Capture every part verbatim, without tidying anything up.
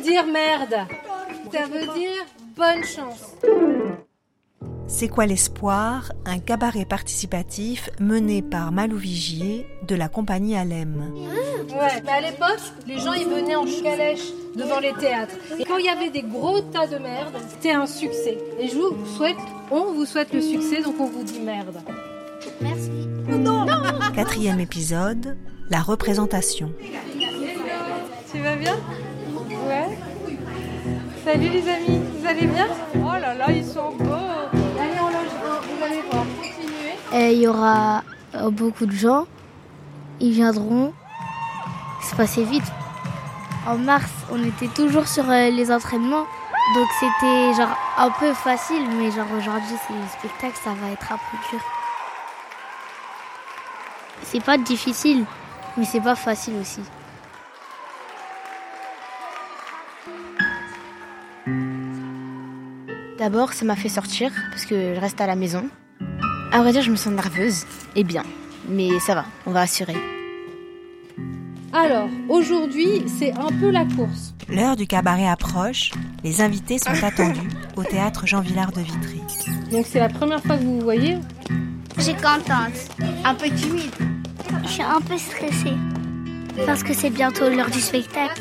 dire merde. Ça veut dire bonne chance. C'est quoi l'espoir? Un cabaret participatif mené par Malou Vigier de la compagnie Alem. Ouais, mais à l'époque, les gens ils venaient en calèche devant les théâtres. Et quand il y avait des gros tas de merde, c'était un succès. Et je vous souhaite, on vous souhaite le succès, donc on vous dit merde. Merci. Non, non. Quatrième épisode, la représentation. Tu vas bien? Ouais. Salut les amis, vous allez bien? Oh là là, ils sont beaux. Allez, on loge un, vous allez voir. Continuez. Il y aura euh, beaucoup de gens. Ils viendront. C'est passé vite. En mars, on était toujours sur euh, les entraînements. Donc c'était genre un peu facile. Mais genre aujourd'hui, c'est le spectacle, ça va être un peu dur. C'est pas difficile, mais c'est pas facile aussi. D'abord, ça m'a fait sortir parce que je reste à la maison. À vrai dire, je me sens nerveuse et bien, mais ça va, on va assurer. Alors, aujourd'hui, c'est un peu la course. L'heure du cabaret approche, les invités sont attendus au théâtre Jean Villard de Vitry. Donc c'est la première fois que vous vous voyez? Je suis contente, Un peu timide. je suis un peu stressée parce que c'est bientôt l'heure du spectacle.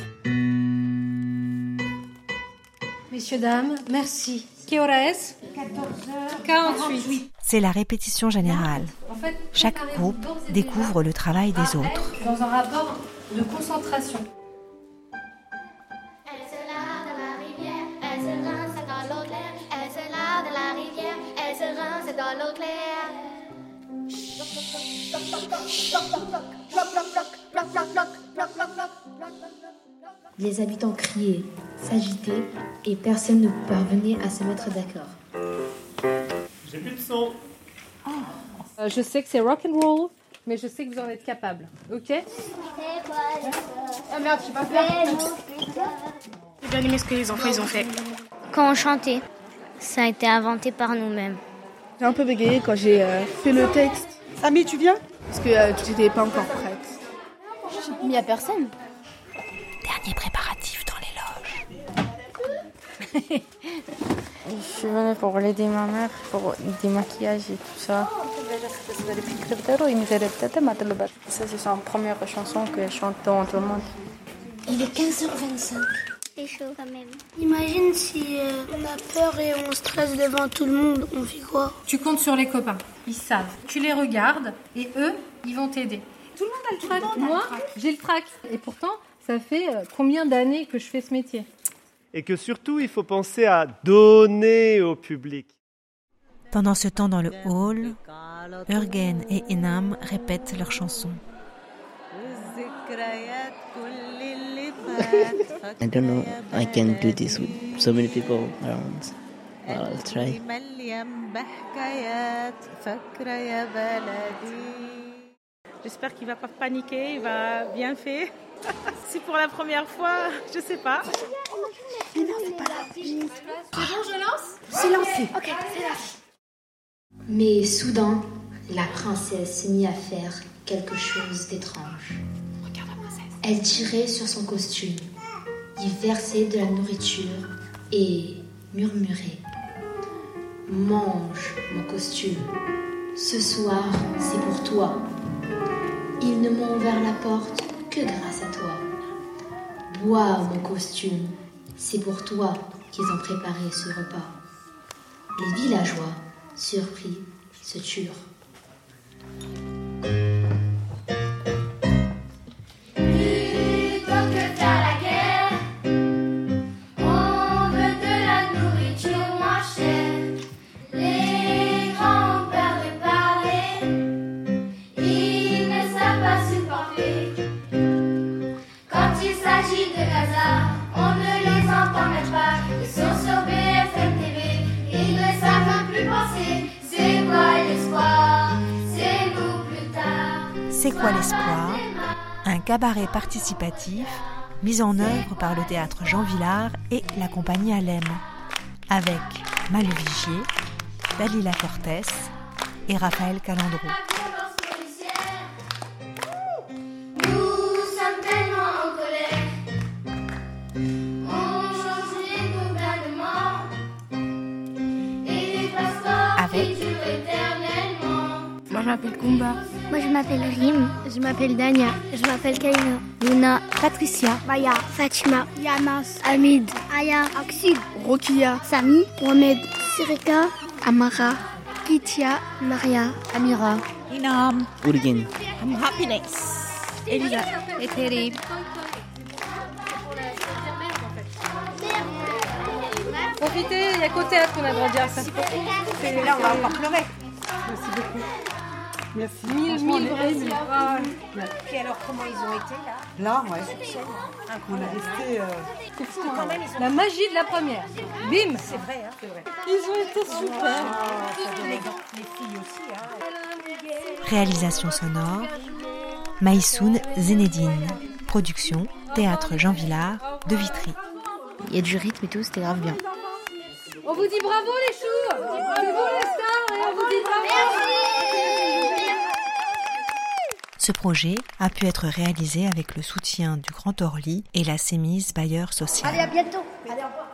Messieurs, dames, merci. Que hora es? quatorze heures quarante-huit. C'est la répétition générale. En fait, Chaque groupe découvre le travail des autres. dans un rapport de concentration. Elle se lave dans la rivière, elle se rince dans l'eau claire. Elle se lave dans la rivière, elle se rince dans l'eau claire. Les habitants criaient, s'agitaient et personne ne parvenait à se mettre d'accord. J'ai plus de son. Euh, je sais que c'est rock and roll, mais je sais que vous en êtes capable. Ok? Ah merde, je sais pas faire. J'ai bien aimé ce que les enfants ils ont fait. Quand on chantait, ça a été inventé par nous-mêmes. J'ai un peu bégayé quand j'ai euh, fait le texte. Samy, tu viens? Parce que euh, tu n'étais pas encore prête. Mais y a personne. Dernier préparatif dans les loges. Je suis venue pour aider ma mère, pour des maquillages et tout ça. Ça, c'est sa première chanson que je chante devant tout le monde. Il est quinze heures vingt-cinq. C'est chaud quand même. Imagine si euh, on a peur et on stresse devant tout le monde, on fait quoi? Tu comptes sur les copains. Ils savent. Tu les regardes et eux, ils vont t'aider. Tout le monde a le trac. Moi, j'ai le trac. Et pourtant, ça fait euh, combien d'années que je fais ce métier? Et que surtout, il faut penser à donner au public. Pendant ce temps dans le hall, Urgen et Enam répètent leurs chansons. I don't know, I can do this with so many people around. I'll try. J'espère qu'il va pas paniquer, il va bien faire. Si pour la première fois, je sais pas. Mais non, c'est pas là. C'est bon, je lance? C'est lancé. Ok, c'est là. Mais soudain, la princesse se mit à faire quelque chose d'étrange. Regarde la princesse. Elle tirait sur son costume, y versait de la nourriture et murmurait « Mange mon costume, ce soir c'est pour toi. Ils ne m'ont ouvert la porte que grâce à toi. Bois mon costume, c'est pour toi qu'ils ont préparé ce repas. » Les villageois, surpris, se turent. Plutôt que faire la guerre, on veut de la nourriture moins chère. Les grands-pères de parler, ils ne savent pas supporter. Quand il s'agit de Gaza, on ne les entend même pas. Ils sont sur B F M T V, ils ne savent plus penser. C'est quoi l'espoir? C'est nous plus tard. C'est quoi l'espoir? Un cabaret participatif mis en œuvre par le théâtre Jean Villard et la compagnie Alem, avec Malou Vigier, Dalila Cortés et Raphaël Calandro. Nous sommes tellement en colère. On m'appelle Kumba. Moi, je m'appelle Rim. Je m'appelle Dania. Je m'appelle Kaina. Luna. Patricia. Maya. Fatima. Yamas. Hamid. Aya. Aksid. Rokia. Sami. Mohamed. Sirika. Amara. Kitia. Maria. Amira. Inam. Urgen. I'm Happiness. Elisa. Et Terry. Profitez, il n'y a qu'au théâtre qu'on a le droit de dire ça. Et là, on va encore pleurer. Merci beaucoup. Merci. Mille, mille vrais. Et alors, comment ils ont été là Là, ouais. On est resté. Euh... C'est fou, hein. La magie de la première. Bim. C'est vrai, hein, c'est vrai. Ils ont été super. Ah, les, les filles aussi, hein. Réalisation sonore, Maïsoun Zenedine. Production, Théâtre Jean Villard de Vitry. Il y a du rythme et tout, c'était grave bien. On vous dit bravo les choux. C'est vous les stars et on vous dit bravo. Ce projet a pu être réalisé avec le soutien du Grand Orly et la Cémise Bailleur Social. Allez, à bientôt. Allez, au revoir.